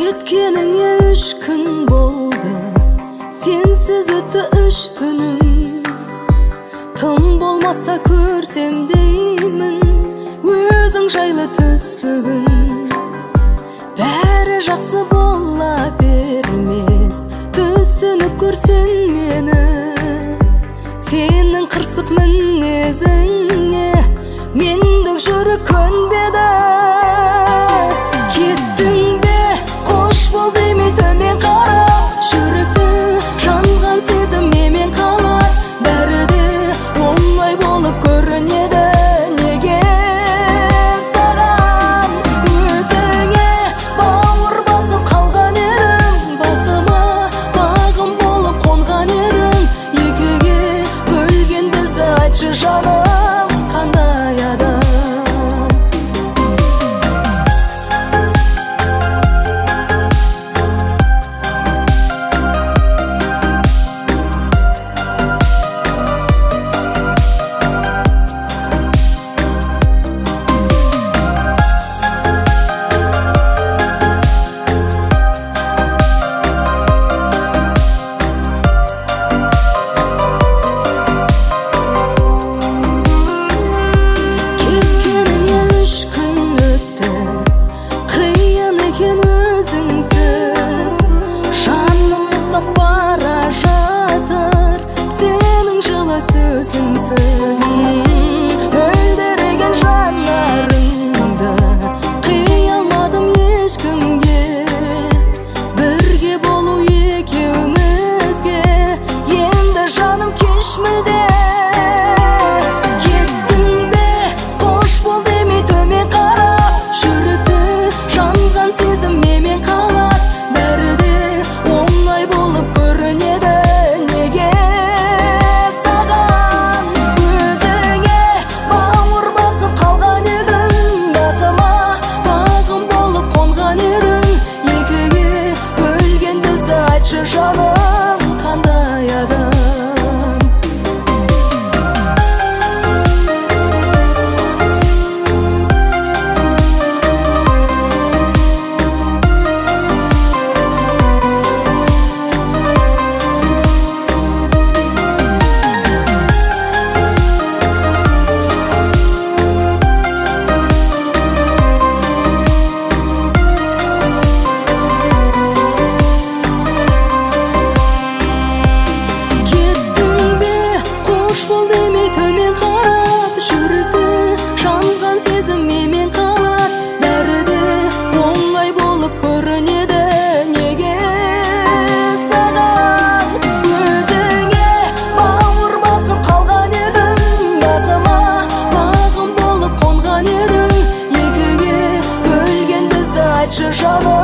Кеткеніңе 3 күн болды, сенсіз өтті 3 түнім. Тым болмаса көрсем деймін, өзің жайлы түс бүгін. Бәрі жақсы бола бермес, түсініп көрсен мені. Сенің қырсық мінезіңе мендік жүрек көнбеді. Кеттің бе, қош бол демей төмен қарап, жүректі жанған сезім менімен қалады. Бәрі де оңай болып көрінеді, неге саған? Өзіңе бауыр басып қалған едім, басыма бағым болып қонған едің. Екіге бөлген бізді айтшы жаным, қандай адам? Мөлдіреген жанарыңды қия алмадым ешкімге. Бірге болу екеумізге енді жаным кеш мүлде. Кеттің бе, қош бол демей төмен қарап, жүректі жанған сезім менімен қалады. Бәрі де оңай болып көрінеді, неге саған? Өзіңе бауыр басып қалған едің, басыма бағым болып қонған едің. Екіге бөлген бізді айтшы жаным, қандай адам? Сезім менімен қалады, бәрі де оңай болып көрінеді, неге саған? Өзіңе бауыр басып қалған едім, басыма бағым болып қонған едің. Екіге бөлген бізді айтшы жаным,